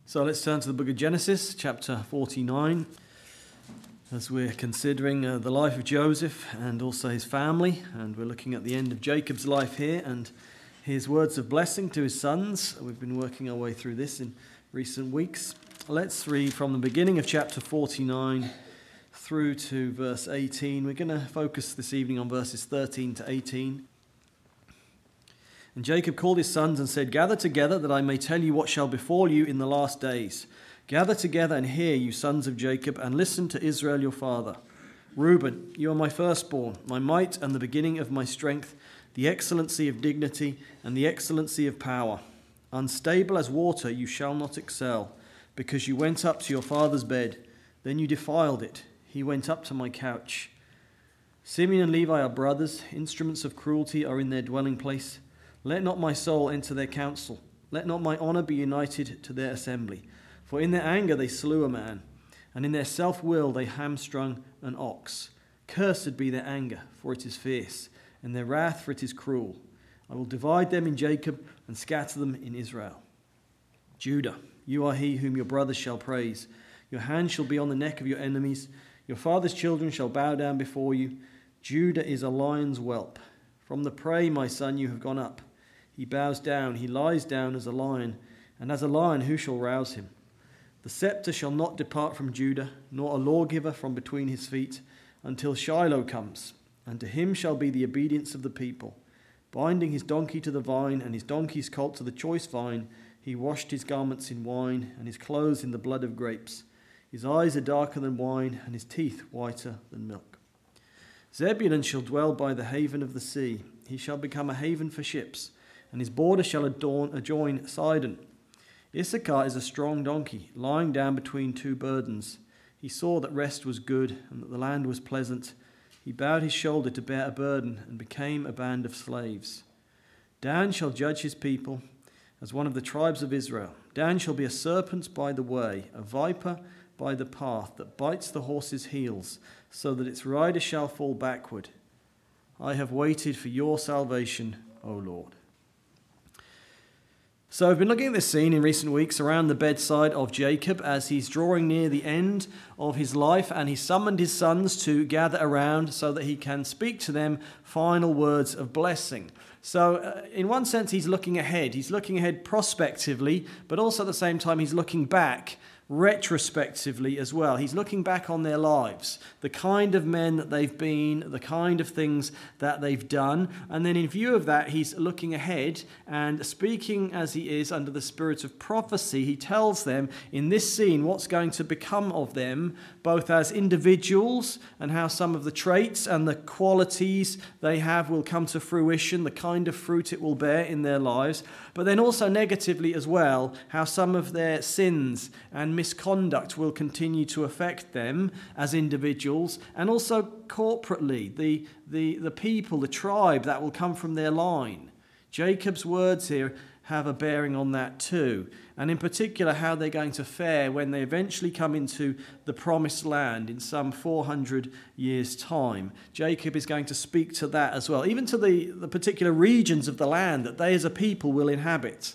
So let's turn to the book of Genesis, chapter 49, as we're considering the life of Joseph and also his family. And we're looking at the end of Jacob's life here and his words of blessing to his sons. We've been working our way through this in recent weeks. Let's read from the beginning of chapter 49 through to verse 18. We're going to focus this evening on verses 13 to 18. And Jacob called his sons and said, "Gather together, that I may tell you what shall befall you in the last days. Gather together and hear, you sons of Jacob, and listen to Israel your father. Reuben, you are my firstborn, my might and the beginning of my strength, the excellency of dignity and the excellency of power. Unstable as water you shall not excel, because you went up to your father's bed. Then you defiled it. He went up to my couch. Simeon and Levi are brothers. Instruments of cruelty are in their dwelling place. Let not my soul enter their council. Let not my honor be united to their assembly. For in their anger they slew a man, and in their self-will they hamstrung an ox. Cursed be their anger, for it is fierce, and their wrath, for it is cruel. I will divide them in Jacob and scatter them in Israel. Judah, you are he whom your brothers shall praise. Your hand shall be on the neck of your enemies. Your father's children shall bow down before you. Judah is a lion's whelp. From the prey, my son, you have gone up. He bows down, he lies down as a lion, and as a lion who shall rouse him? The scepter shall not depart from Judah, nor a lawgiver from between his feet, until Shiloh comes, and to him shall be the obedience of the people. Binding his donkey to the vine, and his donkey's colt to the choice vine, he washed his garments in wine, and his clothes in the blood of grapes. His eyes are darker than wine, and his teeth whiter than milk. Zebulun shall dwell by the haven of the sea. He shall become a haven for ships, and his border shall adjoin Sidon. Issachar is a strong donkey, lying down between two burdens. He saw that rest was good, and that the land was pleasant. He bowed his shoulder to bear a burden, and became a band of slaves. Dan shall judge his people as one of the tribes of Israel. Dan shall be a serpent by the way, a viper by the path, that bites the horse's heels, so that its rider shall fall backward. I have waited for your salvation, O Lord." So I've been looking at this scene in recent weeks around the bedside of Jacob as he's drawing near the end of his life, and he summoned his sons to gather around so that he can speak to them final words of blessing. So in one sense, he's looking ahead. He's looking ahead prospectively, but also at the same time, he's looking back retrospectively as well. He's looking back on their lives, the kind of men that they've been, the kind of things that they've done. And then in view of that, he's looking ahead and speaking as he is under the spirit of prophecy. He tells them in this scene what's going to become of them, both as individuals and how some of the traits and the qualities they have will come to fruition, the kind of fruit it will bear in their lives, but then also negatively as well, how some of their sins and misconduct will continue to affect them as individuals, and also corporately, the people, the tribe that will come from their line. Jacob's words here have a bearing on that too, and in particular how they're going to fare when they eventually come into the promised land in some 400 years' time. Jacob is going to speak to that as well, even to the particular regions of the land that they as a people will inhabit.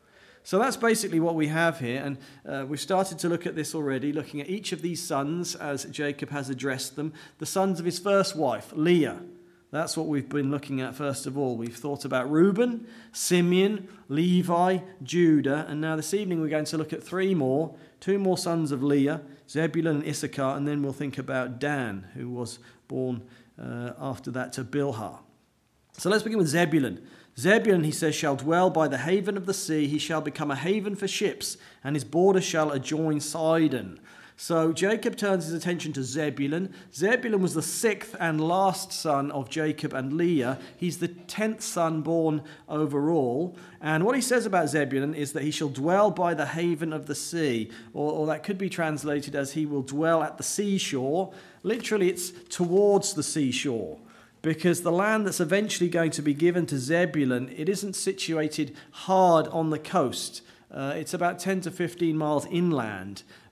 So that's basically what we have here, and we've started to look at this already, looking at each of these sons as Jacob has addressed them. The sons of his first wife, Leah. That's what we've been looking at first of all. We've thought about Reuben, Simeon, Levi, Judah, and now this evening we're going to look at two more sons of Leah, Zebulun and Issachar, and then we'll think about Dan, who was born after that to Bilhah. So let's begin with Zebulun. Zebulun, he says, shall dwell by the haven of the sea. He shall become a haven for ships, and his border shall adjoin Sidon. So Jacob turns his attention to Zebulun. Zebulun was the sixth and last son of Jacob and Leah. He's the 10th son born overall. And what he says about Zebulun is that he shall dwell by the haven of the sea, or that could be translated as he will dwell at the seashore. Literally, it's towards the seashore, because the land that's eventually going to be given to Zebulun, it isn't situated hard on the coast. It's about 10 to 15 miles inland.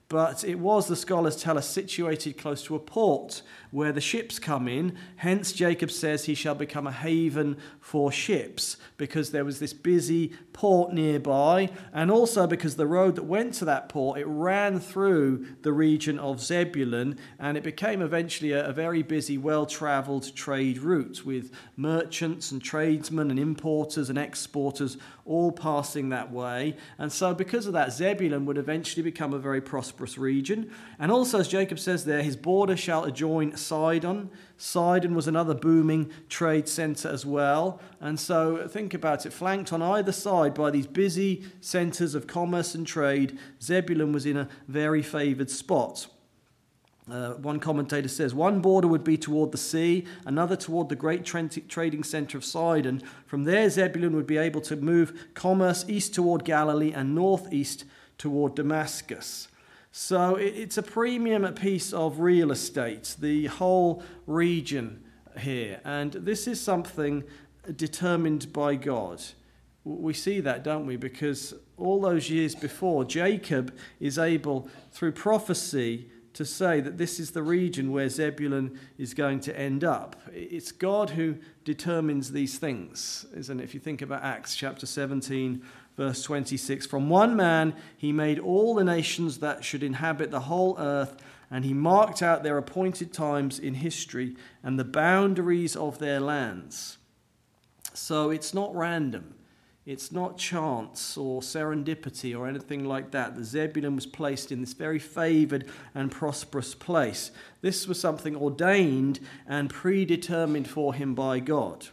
but it was, the scholars tell us, situated close to a port where the ships come in. Hence, Jacob says he shall become a haven for ships, because there was this busy port nearby, and also because the road that went to that port, it ran through the region of Zebulun, and it became eventually a very busy, well-travelled trade route with merchants and tradesmen and importers and exporters all passing that way. And so because of that, Zebulun would eventually become a very prosperous region. And also, as Jacob says there, his border shall adjoin Sidon. Sidon was another booming trade centre as well. And so think about it, flanked on either side by these busy centres of commerce and trade, Zebulun was in a very favoured spot. One commentator says, one border would be toward the sea, another toward the great trading centre of Sidon. From there, Zebulun would be able to move commerce east toward Galilee and northeast toward Damascus. So it's a premium piece of real estate, the whole region here. And this is something determined by God. We see that, don't we? Because all those years before, Jacob is able, through prophecy, to say that this is the region where Zebulun is going to end up. It's God who determines these things, isn't it? If you think about Acts chapter 17, verse 26, from one man he made all the nations that should inhabit the whole earth, and he marked out their appointed times in history and the boundaries of their lands. So it's not random. It's not chance or serendipity or anything like that. The Zebulun was placed in this very favoured and prosperous place. This was something ordained and predetermined for him by God.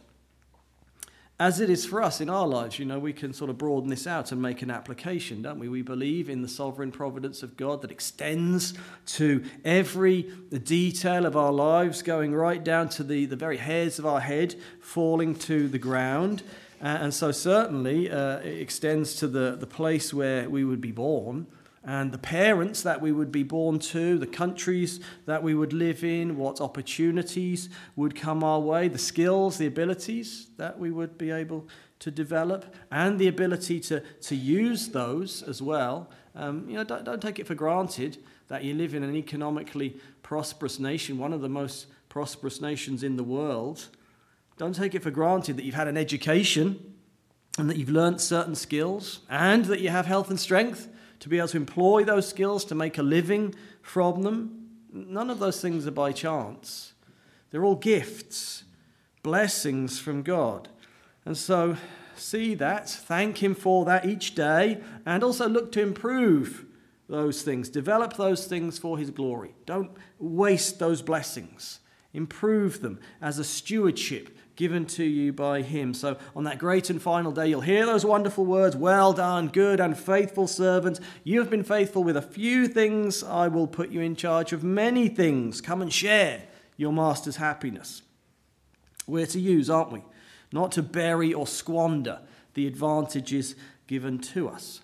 As it is for us in our lives, we can sort of broaden this out and make an application, don't we? We believe in the sovereign providence of God that extends to every detail of our lives, going right down to the very hairs of our head falling to the ground. And so certainly it extends to the place where we would be born and the parents that we would be born to, the countries that we would live in, what opportunities would come our way, the skills, the abilities that we would be able to develop, and the ability to use those as well. Don't take it for granted that you live in an economically prosperous nation, one of the most prosperous nations in the world. Don't take it for granted that you've had an education and that you've learnt certain skills and that you have health and strength to be able to employ those skills to make a living from them. None of those things are by chance. They're all gifts, blessings from God. And so see that, thank him for that each day, and also look to improve those things, develop those things for his glory. Don't waste those blessings. Improve them as a stewardship given to you by him. So on that great and final day, you'll hear those wonderful words, well done, good and faithful servant. You have been faithful with a few things. I will put you in charge of many things. Come and share your master's happiness. We're to use, aren't we? Not to bury or squander the advantages given to us.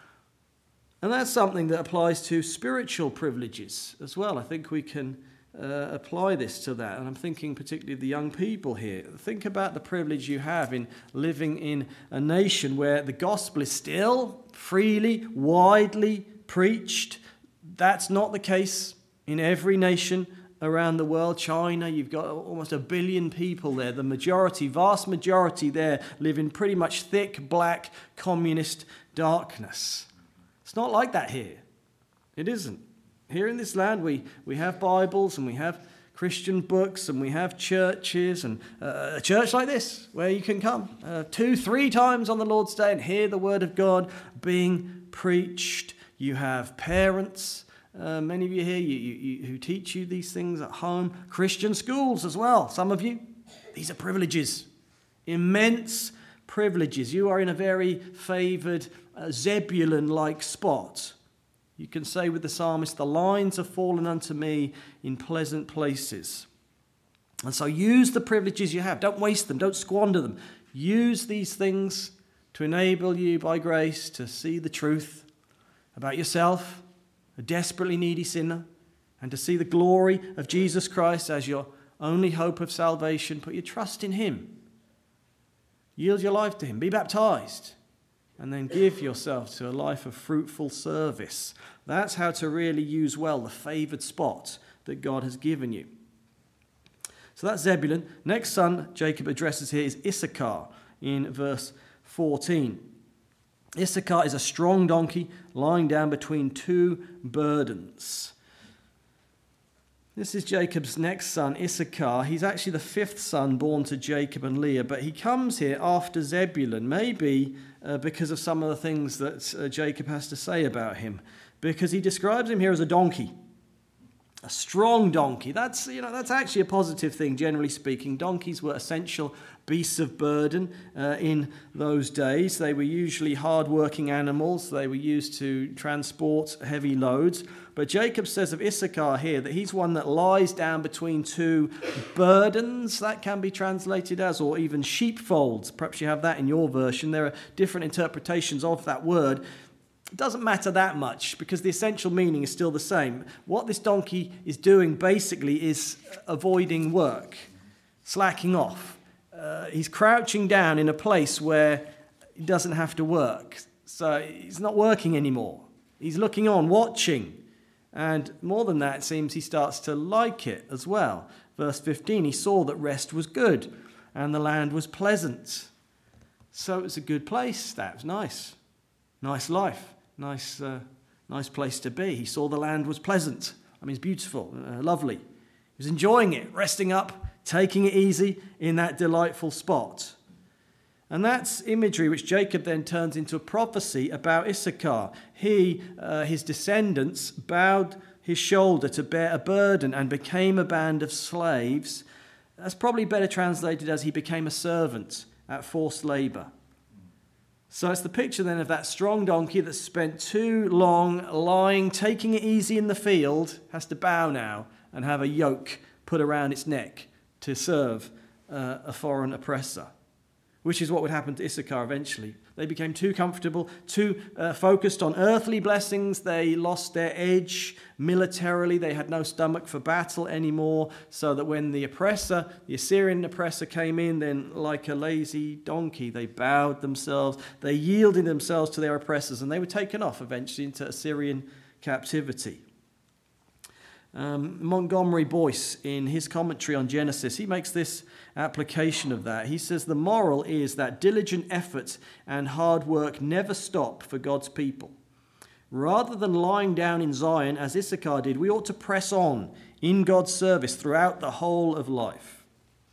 And that's something that applies to spiritual privileges as well. I think we can apply this to that. And I'm thinking particularly of the young people here. Think about the privilege you have in living in a nation where the gospel is still freely, widely preached. That's not the case in every nation around the world. China, you've got almost 1 billion people there. The majority, vast majority there, live in pretty much thick, black, communist darkness. It's not like that here. It isn't. Here in this land, we have Bibles and we have Christian books and we have churches, and a church like this where you can come 2-3 times on the Lord's Day and hear the word of God being preached. You have parents, many of you here you who teach you these things at home. Christian schools as well, some of you. These are privileges, immense privileges. You are in a very favoured Zebulun-like spot. You can say with the psalmist, the lines have fallen unto me in pleasant places. And so use the privileges you have. Don't waste them. Don't squander them. Use these things to enable you by grace to see the truth about yourself, a desperately needy sinner, and to see the glory of Jesus Christ as your only hope of salvation. Put your trust in him. Yield your life to him. Be baptized. and then give yourself to a life of fruitful service. That's how to really use well the favoured spot that God has given you. So that's Zebulun. Next son Jacob addresses here is Issachar in verse 14. Issachar is a strong donkey lying down between two burdens. This is Jacob's next son, Issachar. He's actually the fifth son born to Jacob and Leah, but he comes here after Zebulun, maybe because of some of the things that Jacob has to say about him, because he describes him here as a donkey, a strong donkey. That's actually a positive thing, generally speaking. Donkeys were essential beasts of burden in those days. They were usually hard-working animals. They were used to transport heavy loads. But Jacob says of Issachar here that he's one that lies down between two burdens. That can be translated as, or even sheepfolds. Perhaps you have that in your version. There are different interpretations of that word. It doesn't matter that much because the essential meaning is still the same. What this donkey is doing basically is avoiding work, slacking off. He's crouching down in a place where he doesn't have to work. So he's not working anymore. He's looking on, watching. And more than that, it seems he starts to like it as well. Verse 15, he saw that rest was good and the land was pleasant. So it was a good place. That was nice. Nice life. Nice place to be. He saw the land was pleasant. I mean, it's beautiful, lovely. He was enjoying it, resting up, taking it easy in that delightful spot. And that's imagery which Jacob then turns into a prophecy about Issachar. His descendants, bowed his shoulder to bear a burden and became a band of slaves. That's probably better translated as he became a servant at forced labour. So it's the picture then of that strong donkey that spent too long lying, taking it easy in the field, has to bow now and have a yoke put around its neck to serve a foreign oppressor, which is what would happen to Issachar eventually. They became too comfortable, too focused on earthly blessings. They lost their edge militarily. They had no stomach for battle anymore, so that when the Assyrian oppressor came in, then like a lazy donkey, they bowed themselves, they yielded themselves to their oppressors, and they were taken off eventually into Assyrian captivity. Montgomery Boyce, in his commentary on Genesis, he makes this application of that. He says the moral is that diligent effort and hard work never stop for God's people. Rather than lying down in Zion as Issachar did, we ought to press on in God's service throughout the whole of life.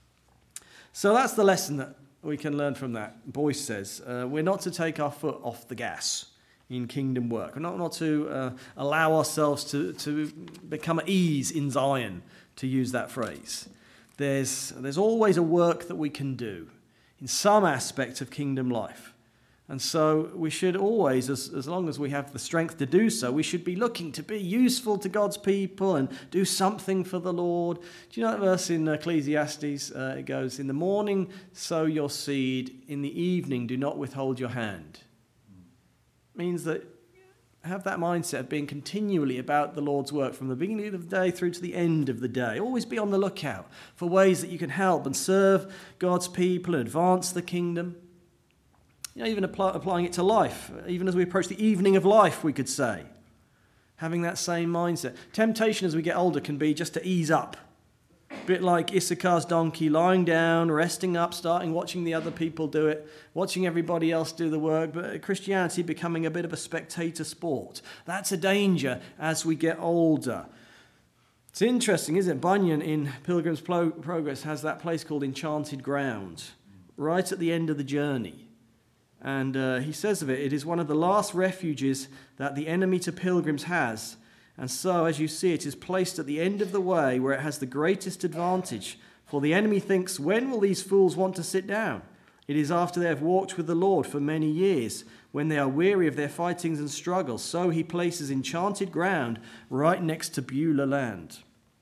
So that's the lesson that we can learn from that. Boyce says we're not to take our foot off the gas in kingdom work. We're not to allow ourselves to become at ease in Zion, to use that phrase. There's always a work that we can do in some aspect of kingdom life. And so we should always, as long as we have the strength to do so, we should be looking to be useful to God's people and do something for the Lord. Do you know that verse in Ecclesiastes? It goes, in the morning sow your seed, in the evening do not withhold your hand. Means that have that mindset of being continually about the Lord's work from the beginning of the day through to the end of the day. Always be on the lookout for ways that you can help and serve God's people and advance the kingdom. You know, even applying it to life, even as we approach the evening of life, we could say. Having that same mindset. Temptation as we get older can be just to ease up. A bit like Issachar's donkey, lying down, resting up, watching the other people do it, watching everybody else do the work, but Christianity becoming a bit of a spectator sport. That's a danger as we get older. It's interesting, isn't it? Bunyan in Pilgrim's Progress has that place called Enchanted Ground, right at the end of the journey. And he says of it, it is one of the last refuges that the enemy to pilgrims has. And so, as you see, it is placed at the end of the way where it has the greatest advantage. For the enemy thinks, when will these fools want to sit down? It is after they have walked with the Lord for many years, when they are weary of their fightings and struggles. So he places Enchanted Ground right next to Beulah land.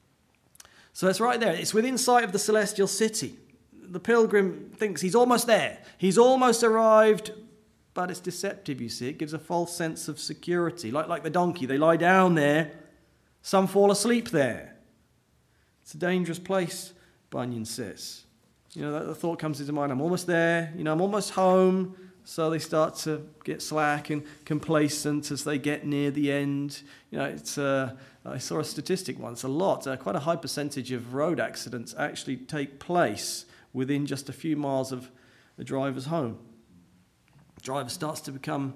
So it's right there. It's within sight of the celestial city. The pilgrim thinks he's almost there. He's almost arrived. But it's deceptive, you see. It gives a false sense of security. Like the donkey, they lie down there. Some fall asleep there. It's a dangerous place, Bunyan says. You know, the thought comes into mind, I'm almost there. You know, I'm almost home. So they start to get slack and complacent as they get near the end. I saw a statistic once, quite a high percentage of road accidents actually take place within just a few miles of the driver's home. The driver starts to become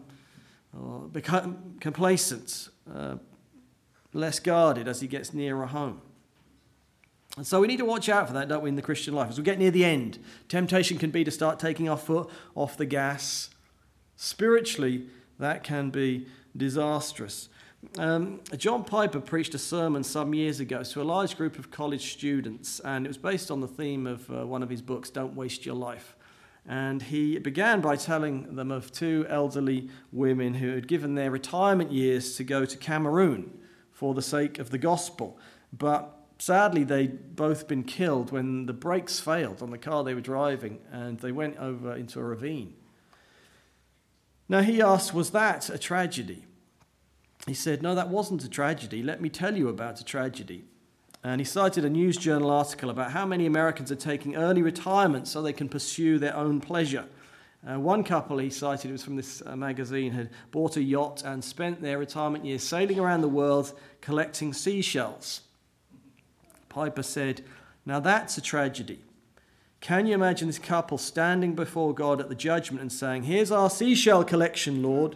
complacent, less guarded as he gets nearer home. And so we need to watch out for that, don't we, in the Christian life? As we get near the end, temptation can be to start taking our foot off the gas. Spiritually, that can be disastrous. John Piper preached a sermon some years ago to a large group of college students, and it was based on the theme of one of his books, Don't Waste Your Life. And he began by telling them of two elderly women who had given their retirement years to go to Cameroon for the sake of the gospel. But sadly, they'd both been killed when the brakes failed on the car they were driving, and they went over into a ravine. Now, he asked, was that a tragedy? He said, no, that wasn't a tragedy. Let me tell you about a tragedy. And he cited a News Journal article about how many Americans are taking early retirement so they can pursue their own pleasure. One couple he cited, it was from this magazine, had bought a yacht and spent their retirement years sailing around the world collecting seashells. Piper said, now that's a tragedy. Can you imagine this couple standing before God at the judgment and saying, here's our seashell collection, Lord.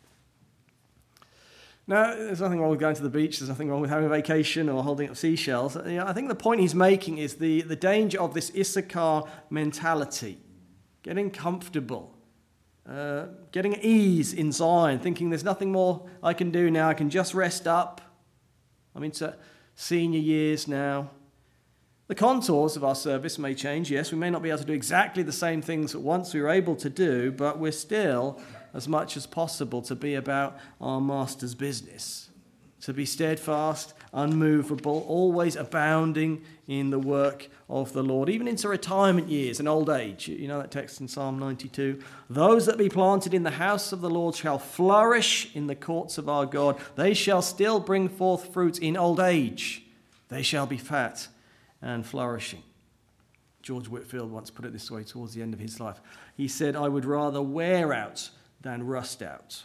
Now, there's nothing wrong with going to the beach. There's nothing wrong with having a vacation or holding up seashells. I think the point he's making is the danger of this Issachar mentality. Getting comfortable. Getting at ease in Zion. Thinking there's nothing more I can do now. I can just rest up. I'm into senior years now. The contours of our service may change. Yes, we may not be able to do exactly the same things that once we were able to do, but we're still, as much as possible, to be about our Master's business. To be steadfast, unmovable, always abounding in the work of the Lord, even into retirement years and old age. You know that text in Psalm 92. Those that be planted in the house of the Lord shall flourish in the courts of our God. They shall still bring forth fruit in old age. They shall be fat and flourishing. George Whitefield once put it this way towards the end of his life. He said, I would rather wear out than rust out.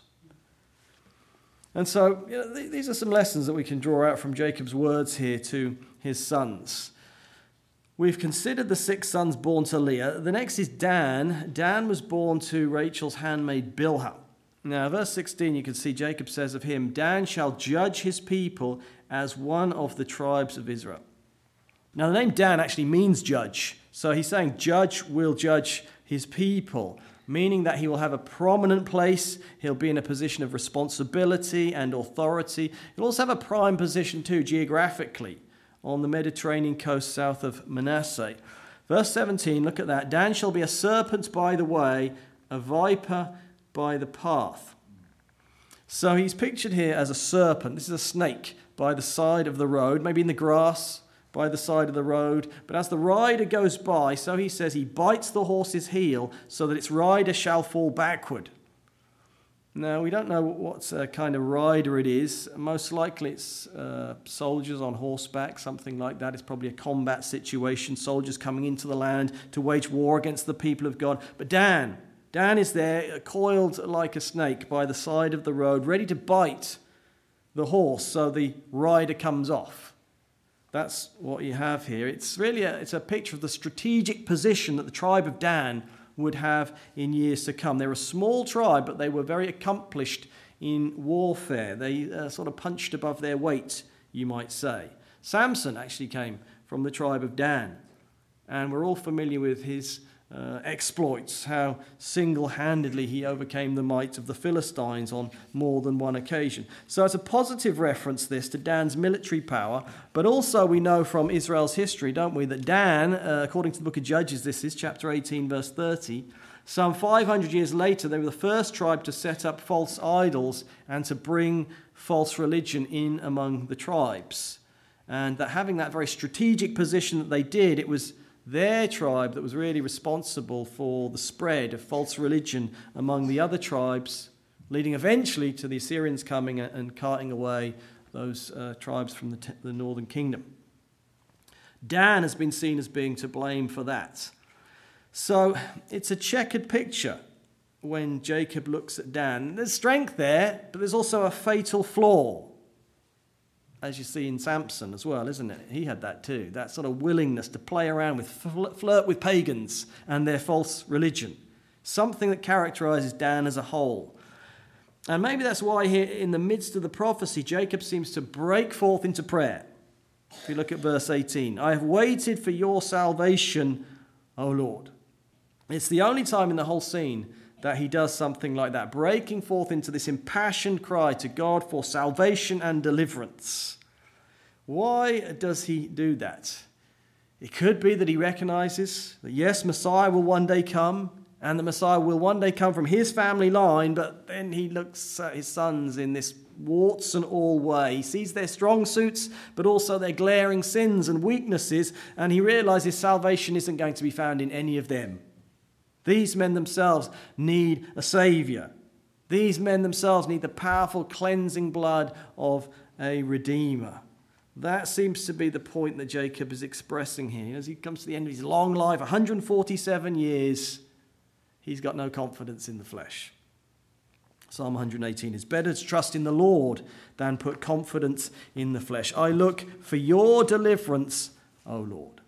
And so these are some lessons that we can draw out from Jacob's words here to his sons. We've considered the 6 sons born to Leah. The next is Dan. Dan was born to Rachel's handmaid Bilhah. Now, verse 16, you can see Jacob says of him, Dan shall judge his people as one of the tribes of Israel. Now, the name Dan actually means judge. So he's saying judge will judge his people, meaning that he will have a prominent place. He'll be in a position of responsibility and authority. He'll also have a prime position too, geographically, on the Mediterranean coast south of Manasseh. Verse 17, look at that. Dan shall be a serpent by the way, a viper by the path. So he's pictured here as a serpent. This is a snake by the side of the road, maybe in the grass by the side of the road. But as the rider goes by, so he says he bites the horse's heel so that its rider shall fall backward. Now, we don't know what kind of rider it is. Most likely it's soldiers on horseback, something like that. It's probably a combat situation, soldiers coming into the land to wage war against the people of God. But Dan is there, coiled like a snake by the side of the road, ready to bite the horse so the rider comes off. That's what you have here. It's really it's a picture of the strategic position that the tribe of Dan would have in years to come. They're a small tribe, but they were very accomplished in warfare. They sort of punched above their weight, you might say. Samson actually came from the tribe of Dan, and we're all familiar with his exploits, how single-handedly he overcame the might of the Philistines on more than one occasion. So it's a positive reference, this, to Dan's military power, but also we know from Israel's history, don't we, that Dan, according to the book of Judges, this is chapter 18, verse 30, some 500 years later, they were the first tribe to set up false idols and to bring false religion in among the tribes. And that having that very strategic position that they did, it was their tribe that was really responsible for the spread of false religion among the other tribes, leading eventually to the Assyrians coming and carting away those tribes from the northern kingdom. Dan has been seen as being to blame for that. So it's a checkered picture. when Jacob looks at Dan. There's strength there, but there's also a fatal flaw, as you see in Samson as well, isn't it? He had that too, that sort of willingness to play around with, flirt with pagans and their false religion. Something that characterizes Dan as a whole. And maybe that's why here in the midst of the prophecy, Jacob seems to break forth into prayer. If you look at verse 18, I have waited for your salvation, O Lord. It's the only time in the whole scene that he does something like that, breaking forth into this impassioned cry to God for salvation and deliverance. Why does he do that? It could be that he recognizes that, yes, Messiah will one day come, and the Messiah will one day come from his family line, but then he looks at his sons in this warts and all way. He sees their strong suits, but also their glaring sins and weaknesses, and he realizes salvation isn't going to be found in any of them. These men themselves need a Savior. These men themselves need the powerful cleansing blood of a Redeemer. That seems to be the point that Jacob is expressing here. As he comes to the end of his long life, 147 years, he's got no confidence in the flesh. Psalm 118, it's better to trust in the Lord than put confidence in the flesh. I look for your deliverance, O Lord.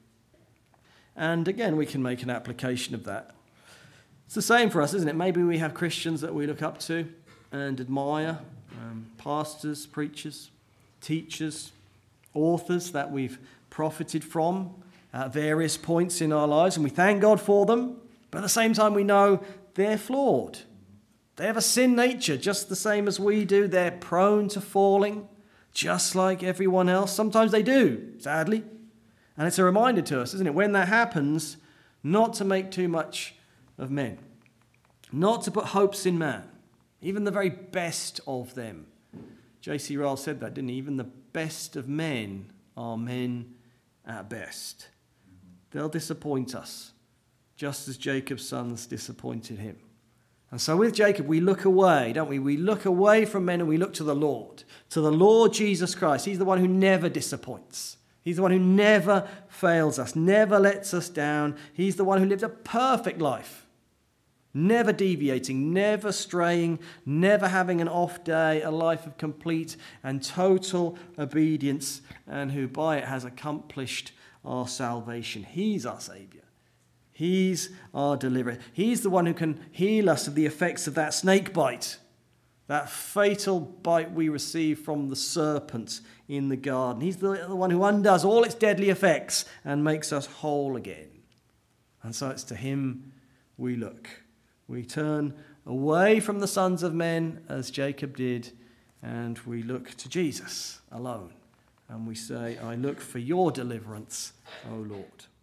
And again, we can make an application of that. It's the same for us, isn't it? Maybe we have Christians that we look up to and admire, pastors, preachers, teachers, authors that we've profited from at various points in our lives, and we thank God for them, but at the same time we know they're flawed. They have a sin nature just the same as we do. They're prone to falling just like everyone else. Sometimes they do, sadly. And it's a reminder to us, isn't it, when that happens, not to make too much of men, not to put hopes in man, even the very best of them. J.C. Ryle said that, didn't he? Even the best of men are men at best. They'll disappoint us, just as Jacob's sons disappointed him. And so with Jacob, we look away, don't we? We look away from men and we look to the Lord Jesus Christ. He's the one who never disappoints. He's the one who never fails us, never lets us down. He's the one who lived a perfect life, never deviating, never straying, never having an off day, a life of complete and total obedience, and who by it has accomplished our salvation. He's our Saviour. He's our deliverer. He's the one who can heal us of the effects of that snake bite, that fatal bite we received from the serpent in the garden. He's the one who undoes all its deadly effects and makes us whole again. And so it's to him we look. We turn away from the sons of men, as Jacob did, and we look to Jesus alone. And we say, I look for your deliverance, O Lord.